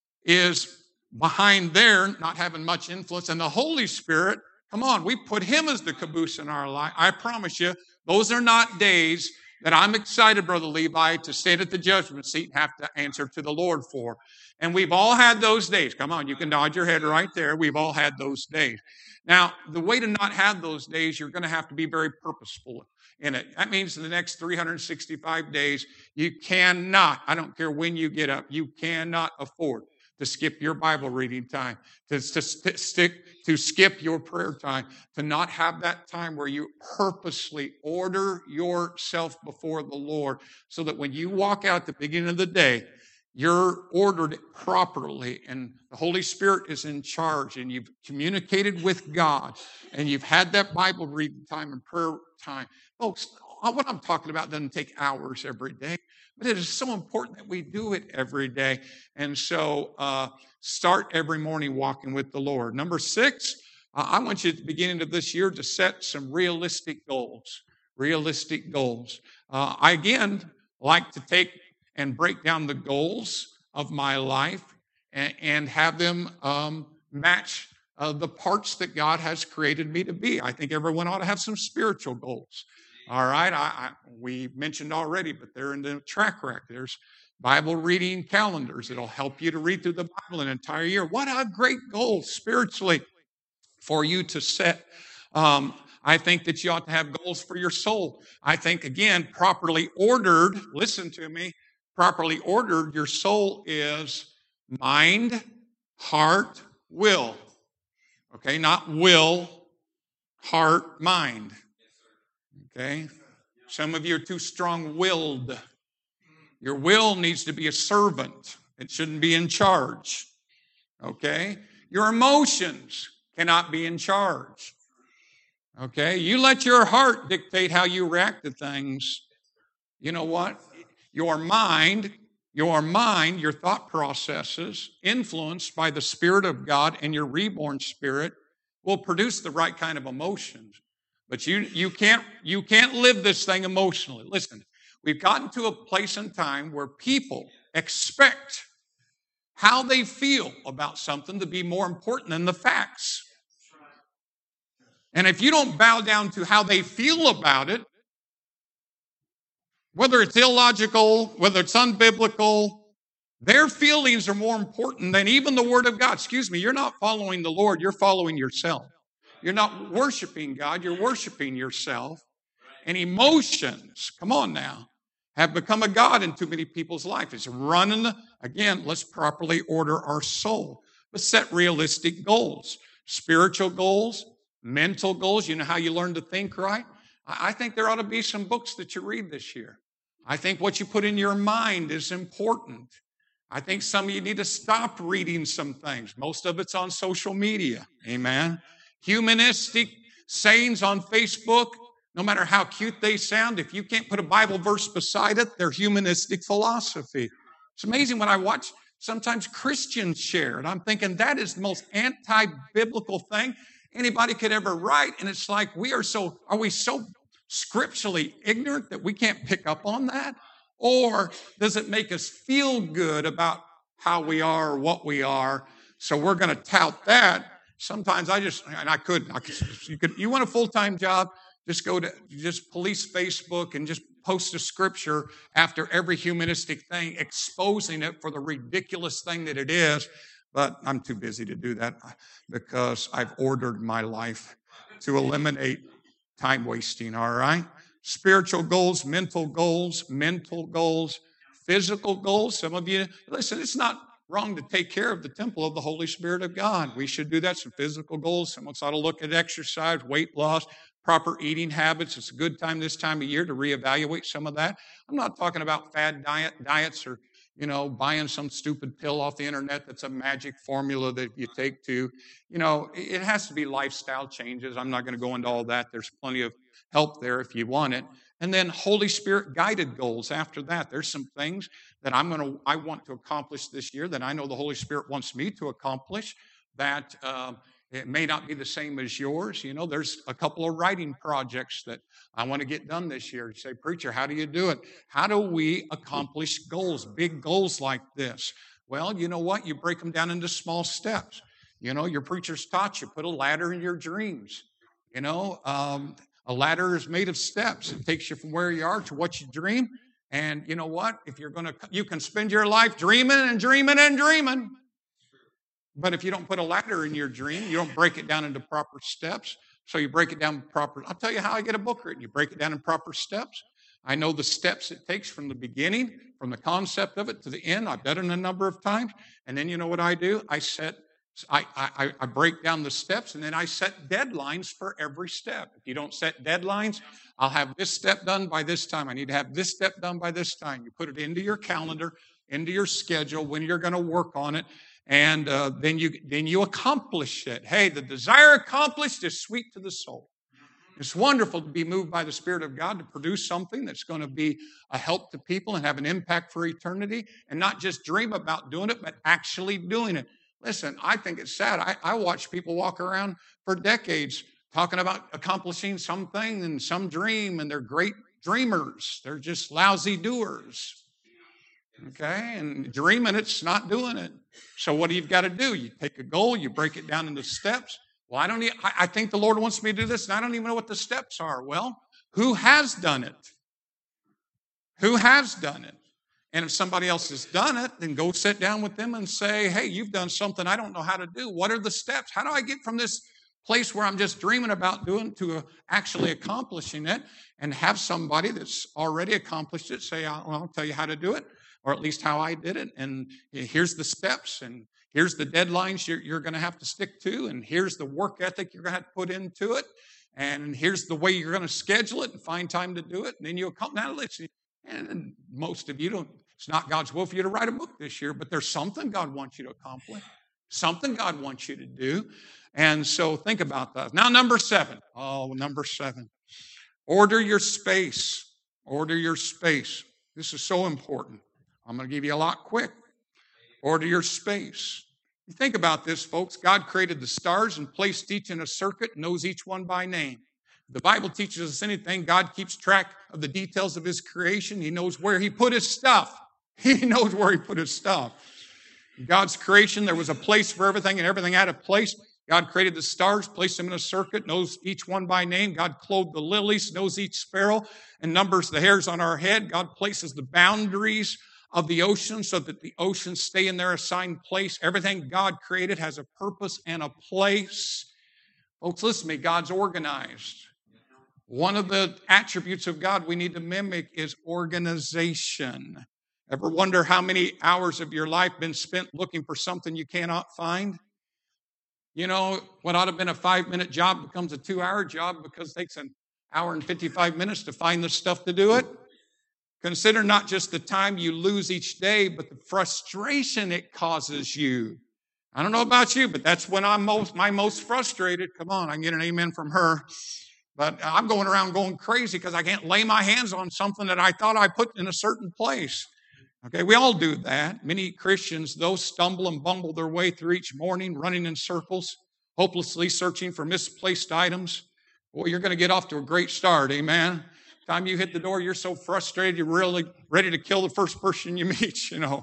is behind there, not having much influence. And the Holy Spirit, come on, we put him as the caboose in our life. I promise you, those are not days that I'm excited, Brother Levi, to stand at the judgment seat and have to answer to the Lord for. And we've all had those days. Come on, you can nod your head right there. We've all had those days. Now, the way to not have those days, you're going to have to be very purposeful in it. That means in the next three hundred sixty-five days, you cannot, I don't care when you get up, you cannot afford to skip your Bible reading time, to, to, st- stick, to skip your prayer time, to not have that time where you purposely order yourself before the Lord so that when you walk out at the beginning of the day, you're ordered properly and the Holy Spirit is in charge and you've communicated with God and you've had that Bible reading time and prayer time. Folks, what I'm talking about doesn't take hours every day, but it is so important that we do it every day. And so uh, start every morning walking with the Lord. Number six, uh, I want you at the beginning of this year to set some realistic goals. Realistic goals. Uh, I, again, like to take and break down the goals of my life and, and have them um, match uh, the parts that God has created me to be. I think everyone ought to have some spiritual goals. All right, I, I, we mentioned already, but they're in the track rack. There's Bible reading calendars that'll help you to read through the Bible an entire year. What a great goal spiritually for you to set. Um, I think that you ought to have goals for your soul. I think, again, properly ordered, listen to me, properly ordered, your soul is mind, heart, will. Okay, not will, heart, mind. Okay? Some of you are too strong-willed. Your will needs to be a servant. It shouldn't be in charge. Okay? Your emotions cannot be in charge. Okay? You let your heart dictate how you react to things. You know what? Your mind, your mind, your thought processes, influenced by the Spirit of God and your reborn spirit, will produce the right kind of emotions. But you, you can't, you can't live this thing emotionally. Listen, we've gotten to a place in time where people expect how they feel about something to be more important than the facts. And if you don't bow down to how they feel about it, whether it's illogical, whether it's unbiblical, their feelings are more important than even the Word of God. Excuse me, you're not following the Lord, you're following yourself. You're not worshiping God, you're worshiping yourself. And emotions, come on now, have become a God in too many people's life. It's running, again, let's properly order our soul. Let's set realistic goals, spiritual goals, mental goals. You know how you learn to think right? I think there ought to be some books that you read this year. I think what you put in your mind is important. I think some of you need to stop reading some things. Most of it's on social media. Amen. Humanistic sayings on Facebook, no matter how cute they sound, if you can't put a Bible verse beside it, they're humanistic philosophy. It's amazing when I watch sometimes Christians share, and I'm thinking that is the most anti-biblical thing anybody could ever write. And it's like, we are so, are we so scripturally ignorant that we can't pick up on that? Or does it make us feel good about how we are or what we are? So we're going to tout that. Sometimes I just, and I couldn't. I could, you could, you want a full-time job? Just go to, just police Facebook and just post a scripture after every humanistic thing, exposing it for the ridiculous thing that it is. But I'm too busy to do that because I've ordered my life to eliminate time wasting, all right? Spiritual goals, mental goals, mental goals, physical goals. Some of you, listen, it's not wrong to take care of the temple of the Holy Spirit of God. We should do that. Some physical goals. Some of us ought to look at exercise, weight loss, proper eating habits. It's a good time this time of year to reevaluate some of that. I'm not talking about fad diet diets or, you know, buying some stupid pill off the internet that's a magic formula that you take to, you know, it has to be lifestyle changes. I'm not going to go into all that. There's plenty of help there if you want it. And then Holy Spirit guided goals after that. There's some things that I'm going to, I want to accomplish this year that I know the Holy Spirit wants me to accomplish that um, it may not be the same as yours. You know, there's a couple of writing projects that I want to get done this year. You say, preacher, how do you do it? How do we accomplish goals, big goals like this? Well, you know what? You break them down into small steps. You know, your preacher's taught you, put a ladder in your dreams. You know, um, a ladder is made of steps. It takes you from where you are to what you dream. And you know what? If you're going to, you can spend your life dreaming and dreaming and dreaming. But if you don't put a ladder in your dream, you don't break it down into proper steps. So you break it down proper. I'll tell you how I get a book written. You break it down in proper steps. I know the steps it takes from the beginning, from the concept of it to the end. I've done it a number of times. And then you know what I do? I set, I, I, I break down the steps, and then I set deadlines for every step. If you don't set deadlines, I'll have this step done by this time. I need to have this step done by this time. You put it into your calendar, into your schedule, when you're going to work on it. And uh, then you then you accomplish it. Hey, the desire accomplished is sweet to the soul. It's wonderful to be moved by the Spirit of God to produce something that's going to be a help to people and have an impact for eternity, and not just dream about doing it, but actually doing it. Listen, I think it's sad. I, I watch people walk around for decades talking about accomplishing something and some dream, and they're great dreamers. They're just lousy doers. Okay, and dreaming it's not doing it. So what do you got to do? You take a goal, you break it down into steps. Well, I don't. Need, I, I think the Lord wants me to do this, and I don't even know what the steps are. Well, who has done it? Who has done it? And if somebody else has done it, then go sit down with them and say, "Hey, you've done something I don't know how to do. What are the steps? How do I get from this place where I'm just dreaming about doing to uh, actually accomplishing it?" And have somebody that's already accomplished it say, "Well, I'll tell you how to do it." Or at least how I did it, and here's the steps, and here's the deadlines you're, you're going to have to stick to, and here's the work ethic you're going to have to put into it, and here's the way you're going to schedule it and find time to do it, and then you accomplish. Now, listen, and most of you don't, it's not God's will for you to write a book this year, but there's something God wants you to accomplish, something God wants you to do, and so think about that. Now, number seven. Oh, number seven. Order your space. Order your space. This is so important. I'm going to give you a lot quick. Order your space. You think about this, folks. God created the stars and placed each in a circuit, knows each one by name. The Bible teaches us anything. God keeps track of the details of his creation. He knows where he put his stuff. He knows where he put his stuff. In God's creation, there was a place for everything, and everything had a place. God created the stars, placed them in a circuit, knows each one by name. God clothed the lilies, knows each sparrow, and numbers the hairs on our head. God places the boundaries of the ocean so that the oceans stay in their assigned place. Everything God created has a purpose and a place. Folks, listen to me. God's organized. One of the attributes of God we need to mimic is organization. Ever wonder how many hours of your life been spent looking for something you cannot find? You know, what ought to have been a five-minute job becomes a two-hour job because it takes an hour and fifty-five minutes to find the stuff to do it. Consider not just the time you lose each day, but the frustration it causes you. I don't know about you, but that's when I'm most, my most frustrated. Come on, I can get an amen from her. But I'm going around going crazy because I can't lay my hands on something that I thought I put in a certain place. Okay, we all do that. Many Christians, though, stumble and bumble their way through each morning, running in circles, hopelessly searching for misplaced items. Boy, you're going to get off to a great start, amen? Time you hit the door, you're so frustrated, you're really ready to kill the first person you meet, you know.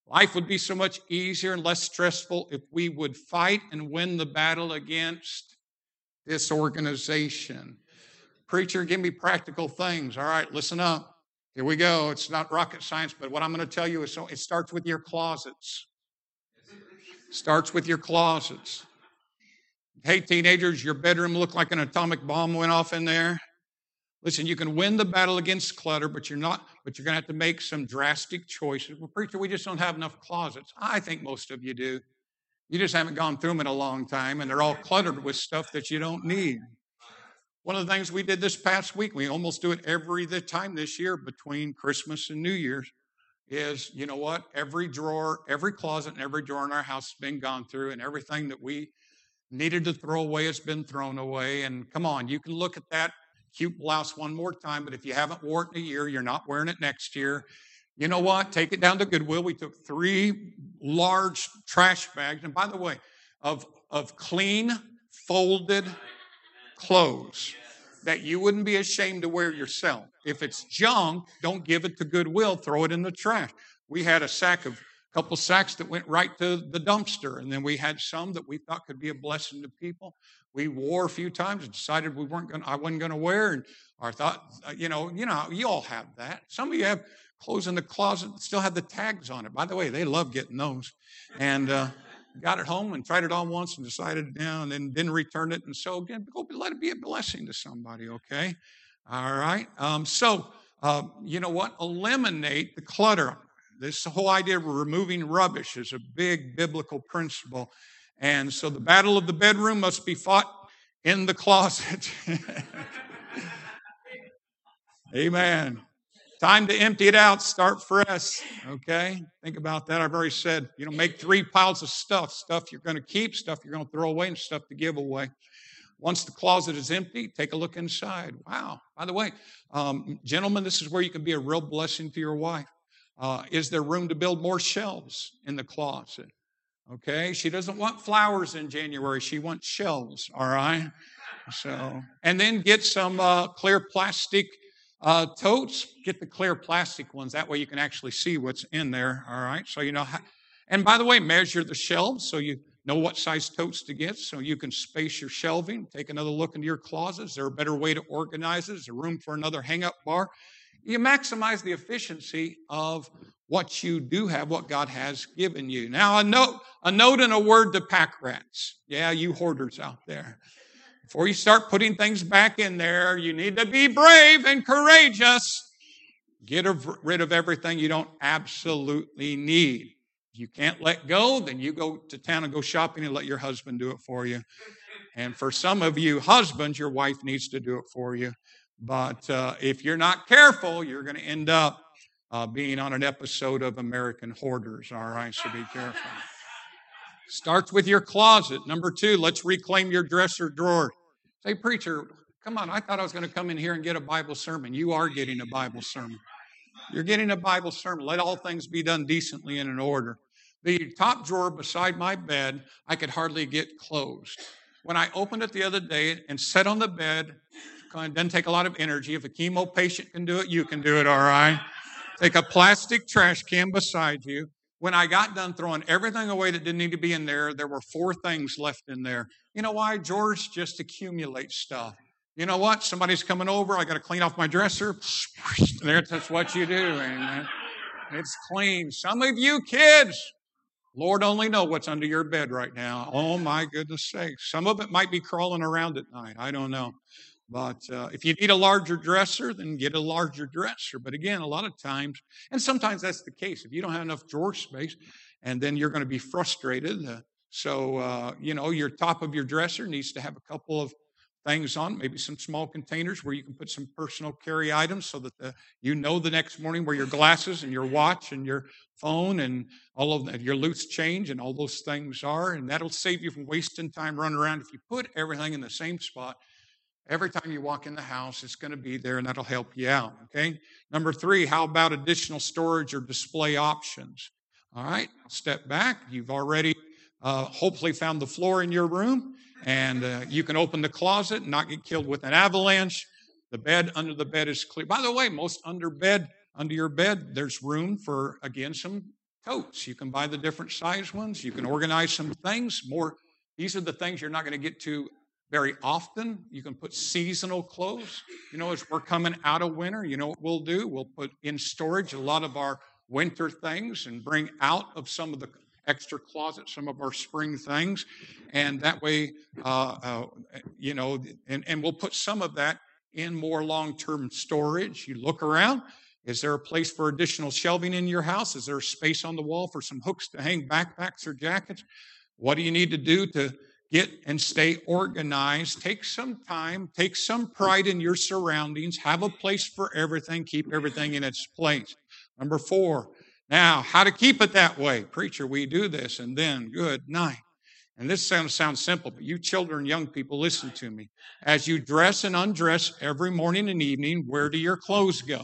Life would be so much easier and less stressful if we would fight and win the battle against disorganization. Preacher, give me practical things. All right, listen up. Here we go. It's not rocket science, but what I'm going to tell you is so it starts with your closets. Starts with your closets. Hey, teenagers, your bedroom looked like an atomic bomb went off in there. Listen, you can win the battle against clutter, but you're not, but you're going to have to make some drastic choices. Well, preacher, we just don't have enough closets. I think most of you do. You just haven't gone through them in a long time, and they're all cluttered with stuff that you don't need. One of the things we did this past week, we almost do it every the time this year between Christmas and New Year's, is, you know what? Every drawer, every closet, and every drawer in our house has been gone through, and everything that we needed to throw away has been thrown away. And come on, you can look at that cute blouse one more time, but if you haven't worn it in a year, you're not wearing it next year. You know what? Take it down to Goodwill. We took three large trash bags, and by the way, of, of clean, folded clothes that you wouldn't be ashamed to wear yourself. If it's junk, don't give it to Goodwill. Throw it in the trash. We had a sack of a couple sacks that went right to the dumpster, and then we had some that we thought could be a blessing to people. We wore a few times and decided we weren't going. I wasn't going to wear, and I thought, you know, you know, you all have that. Some of you have clothes in the closet that still have the tags on it. By the way, they love getting those, and uh, got it home and tried it on once and decided, yeah, and then didn't return it. And so again, go let it be a blessing to somebody. Okay, all right. Um, so uh, you know what? Eliminate the clutter. This whole idea of removing rubbish is a big biblical principle. And so the battle of the bedroom must be fought in the closet. Amen. Time to empty it out. Start fresh. Okay? Think about that. I've already said, you know, make three piles of stuff. Stuff you're going to keep, stuff you're going to throw away, and stuff to give away. Once the closet is empty, take a look inside. Wow. By the way, um, gentlemen, this is where you can be a real blessing to your wife. Uh, is there room to build more shelves in the closet? Okay, she doesn't want flowers in January. She wants shelves, all right? So, and then get some uh, clear plastic uh, totes. Get the clear plastic ones. That way you can actually see what's in there, all right? So you know how, and by the way, measure the shelves so you know what size totes to get so you can space your shelving. Take another look into your closet. Is there a better way to organize it? Is there room for another hang-up bar? You maximize the efficiency of what you do have, what God has given you. Now, a note, a note and a word to pack rats. Yeah, you hoarders out there. Before you start putting things back in there, you need to be brave and courageous. Get rid of everything you don't absolutely need. If you can't let go, then you go to town and go shopping and let your husband do it for you. And for some of you husbands, your wife needs to do it for you. But uh, if you're not careful, you're going to end up uh, being on an episode of American Hoarders. All right, so be careful. Starts with your closet. Number two, let's reclaim your dresser drawer. Say, preacher, come on, I thought I was going to come in here and get a Bible sermon. You are getting a Bible sermon. You're getting a Bible sermon. Let all things be done decently and in order. The top drawer beside my bed, I could hardly get closed. When I opened it the other day and sat on the bed, it doesn't take a lot of energy. If a chemo patient can do it, you can do it, all right? Take a plastic trash can beside you. When I got done throwing everything away that didn't need to be in there, there were four things left in there. You know why? Drawers just accumulate stuff. You know what? Somebody's coming over. I got to clean off my dresser. There, that's what you do. Amen. It's clean. Some of you kids, Lord only know what's under your bed right now. Oh, my goodness sakes. Some of it might be crawling around at night. I don't know. But uh, if you need a larger dresser, then get a larger dresser. But again, a lot of times, and sometimes that's the case, if you don't have enough drawer space, and then you're going to be frustrated. Uh, so, uh, you know, your top of your dresser needs to have a couple of things on, maybe some small containers where you can put some personal carry items so that the, you know the next morning where your glasses and your watch and your phone and all of that, your loose change and all those things are. And that'll save you from wasting time running around. If you put everything in the same spot, every time you walk in the house, it's going to be there, and that'll help you out, okay? Number three, how about additional storage or display options? All right, step back. You've already uh, hopefully found the floor in your room, and uh, you can open the closet and not get killed with an avalanche. The bed, under the bed is clear. By the way, most under bed, under your bed, there's room for, again, some totes. You can buy the different size ones. You can organize some things. More. These are the things you're not going to get to very often. You can put seasonal clothes. You know, as we're coming out of winter, you know what we'll do? We'll put in storage a lot of our winter things and bring out of some of the extra closets some of our spring things. And that way, uh, uh, you know, and, and we'll put some of that in more long-term storage. You look around. Is there a place for additional shelving in your house? Is there a space on the wall for some hooks to hang backpacks or jackets? What do you need to do to get and stay organized? Take some time, take some pride in your surroundings, have a place for everything, keep everything in its place. Number four, now, how to keep it that way. Preacher, we do this, and then good night. And this sounds, sounds simple, but you children, young people, listen to me. As you dress and undress every morning and evening, where do your clothes go?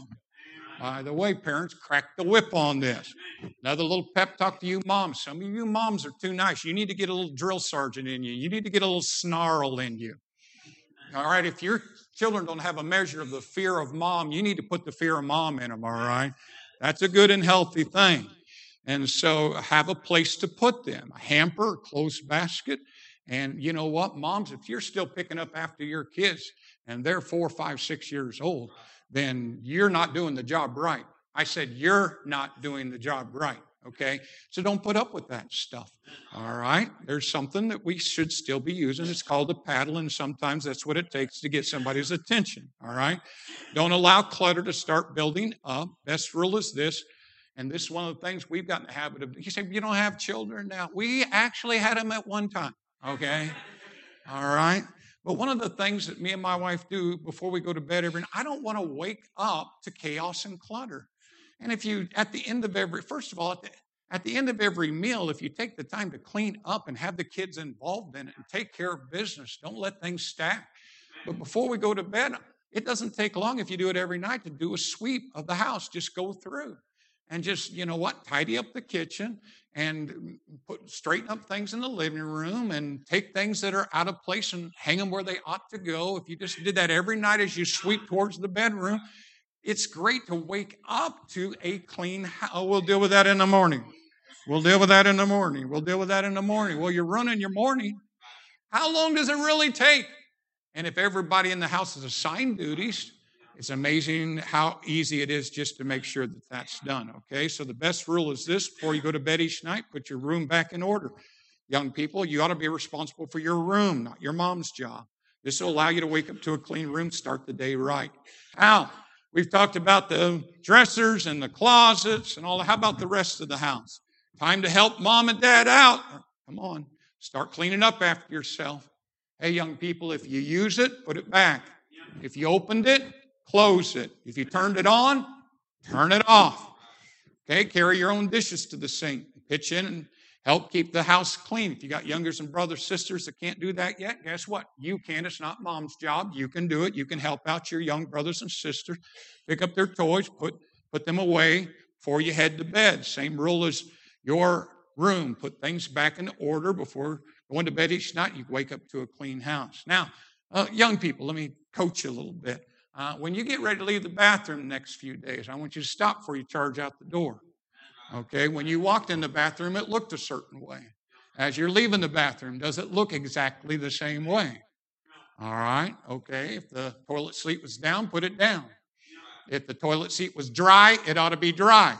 By the way, parents, crack the whip on this. Another little pep talk to you moms. Some of you moms are too nice. You need to get a little drill sergeant in you. You need to get a little snarl in you. All right, if your children don't have a measure of the fear of mom, you need to put the fear of mom in them, all right? That's a good and healthy thing. And so have a place to put them, a hamper, a clothes basket. And you know what, moms, if you're still picking up after your kids and they're four, five, six years old, then you're not doing the job right. I said you're not doing the job right, okay? So don't put up with that stuff, all right? There's something that we should still be using. It's called a paddle, and sometimes that's what it takes to get somebody's attention, all right? Don't allow clutter to start building up. Best rule is this, and this is one of the things we've gotten in the habit of. You say, you don't have children now. We actually had them at one time, okay? All right? But one of the things that me and my wife do before we go to bed every night, I don't want to wake up to chaos and clutter. And if you, at the end of every, first of all, at the, at the end of every meal, if you take the time to clean up and have the kids involved in it and take care of business, don't let things stack. But before we go to bed, it doesn't take long if you do it every night to do a sweep of the house. Just go through and just, you know what, tidy up the kitchen and put straighten up things in the living room and take things that are out of place and hang them where they ought to go. If you just did that every night as you sweep towards the bedroom, it's great to wake up to a clean house. Oh, we'll deal with that in the morning. We'll deal with that in the morning. We'll deal with that in the morning. Well, you're running your morning. How long does it really take? And if everybody in the house is assigned duties, it's amazing how easy it is just to make sure that that's done, okay? So the best rule is this: before you go to bed each night, put your room back in order. Young people, you ought to be responsible for your room, not your mom's job. This will allow you to wake up to a clean room, start the day right. Now, we've talked about the dressers and the closets and all that. How about the rest of the house? Time to help mom and dad out. Come on, start cleaning up after yourself. Hey, young people, if you use it, put it back. If you opened it, close it. If you turned it on, turn it off. Okay, carry your own dishes to the sink. Pitch in and help keep the house clean. If you got youngers and brothers, sisters that can't do that yet, guess what? You can. It's not mom's job. You can do it. You can help out your young brothers and sisters. Pick up their toys, put, put them away before you head to bed. Same rule as your room. Put things back in order before going to bed each night. You wake up to a clean house. Now, uh, young people, let me coach you a little bit. Uh, when you get ready to leave the bathroom the next few days, I want you to stop before you charge out the door. Okay, when you walked in the bathroom, it looked a certain way. As you're leaving the bathroom, does it look exactly the same way? All right, okay, if the toilet seat was down, put it down. If the toilet seat was dry, it ought to be dry.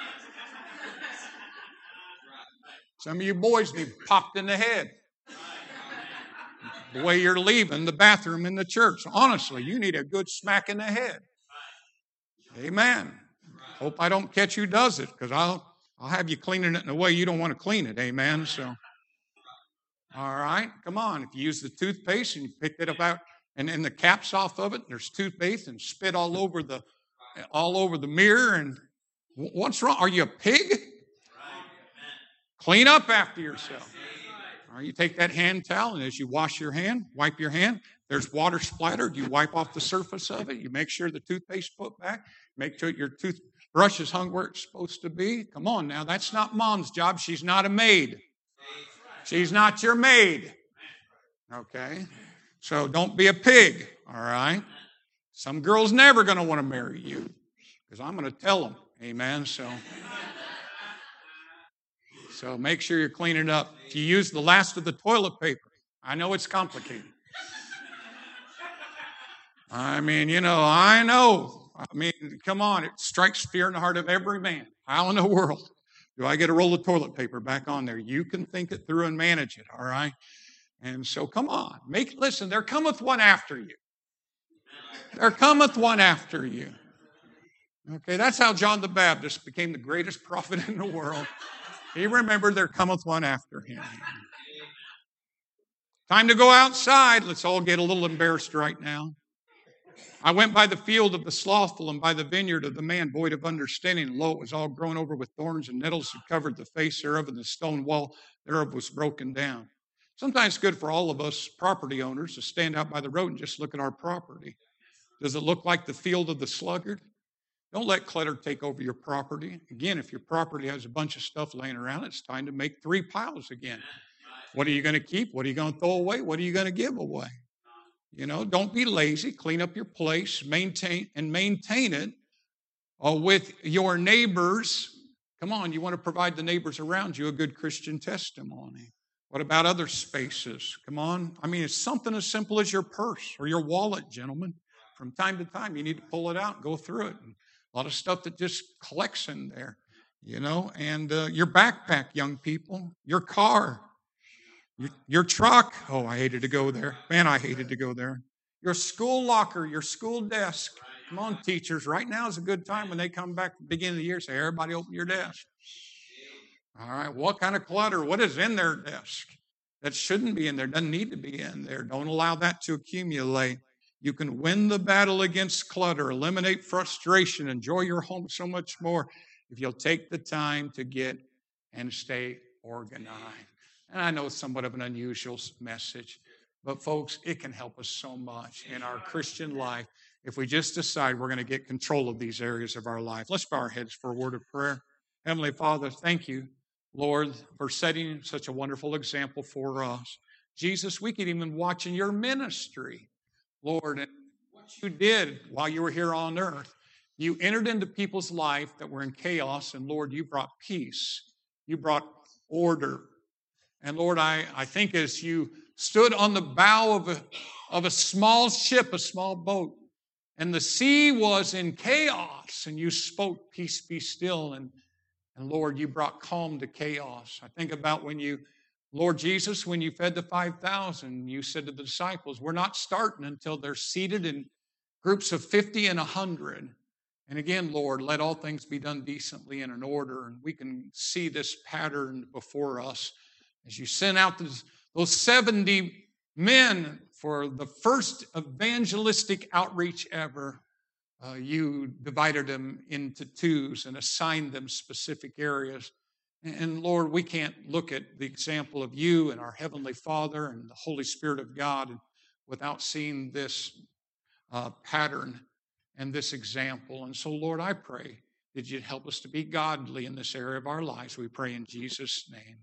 Some of you boys need popped in the head. The way you're leaving the bathroom in the church. Honestly, you need a good smack in the head. Amen. Hope I don't catch who does it, because I'll I'll have you cleaning it in a way you don't want to clean it. Amen. So, all right, come on. If you use the toothpaste and you pick it up out and, and the cap's off of it, and there's toothpaste and spit all over the all over the mirror, and what's wrong? Are you a pig? Clean up after yourself. Or you take that hand towel, and as you wash your hand, wipe your hand, there's water splattered. You wipe off the surface of it. You make sure the toothpaste put back. Make sure your toothbrush is hung where it's supposed to be. Come on now, that's not mom's job. She's not a maid. She's not your maid. Okay? So don't be a pig, all right? Some girl's never going to want to marry you, because I'm going to tell them. Amen? So... So make sure you're cleaning up. If you use the last of the toilet paper, I know it's complicated. I mean, you know, I know. I mean, come on, it strikes fear in the heart of every man. How in the world do I get a roll of toilet paper back on there? You can think it through and manage it, all right? And so come on, make listen, there cometh one after you. There cometh one after you. Okay, that's how John the Baptist became the greatest prophet in the world. He remembered there cometh one after him. Time to go outside. Let's all get a little embarrassed right now. I went by the field of the slothful and by the vineyard of the man void of understanding. And lo, it was all grown over with thorns and nettles that covered the face thereof, and the stone wall thereof was broken down. Sometimes it's good for all of us property owners to stand out by the road and just look at our property. Does it look like the field of the sluggard? Don't let clutter take over your property. Again, if your property has a bunch of stuff laying around, it's time to make three piles again. What are you going to keep? What are you going to throw away? What are you going to give away? You know, don't be lazy. Clean up your place, maintain and maintain it uh, with your neighbors. Come on, you want to provide the neighbors around you a good Christian testimony. What about other spaces? Come on. I mean, it's something as simple as your purse or your wallet, gentlemen. From time to time, you need to pull it out and go through it. And a lot of stuff that just collects in there, you know, and uh, your backpack, young people, your car. Your, your truck, oh, I hated to go there. Man, I hated to go there. Your school locker, your school desk. Come on, teachers. Right now is a good time when they come back at the beginning of the year. Say, everybody open your desk. All right, what kind of clutter? What is in their desk that shouldn't be in there, doesn't need to be in there? Don't allow that to accumulate. You can win the battle against clutter, eliminate frustration, enjoy your home so much more if you'll take the time to get and stay organized. And I know it's somewhat of an unusual message, but folks, it can help us so much in our Christian life if we just decide we're going to get control of these areas of our life. Let's bow our heads for a word of prayer. Heavenly Father, thank you, Lord, for setting such a wonderful example for us. Jesus, we can even watch in your ministry, Lord, and what you did while you were here on earth. You entered into people's life that were in chaos, and Lord, you brought peace. You brought order. And Lord, I, I think as you stood on the bow of a, of a small ship, a small boat, and the sea was in chaos, and you spoke, peace be still, and, and Lord, you brought calm to chaos. I think about when you, Lord Jesus, when you fed the five thousand, you said to the disciples, we're not starting until they're seated in groups of fifty and one hundred. And again, Lord, let all things be done decently and in order, and we can see this pattern before us. As you sent out those, those seventy men for the first evangelistic outreach ever, uh, you divided them into twos and assigned them specific areas. And, and Lord, we can't look at the example of you and our Heavenly Father and the Holy Spirit of God without seeing this uh, pattern and this example. And so, Lord, I pray that you'd help us to be godly in this area of our lives. We pray in Jesus' name.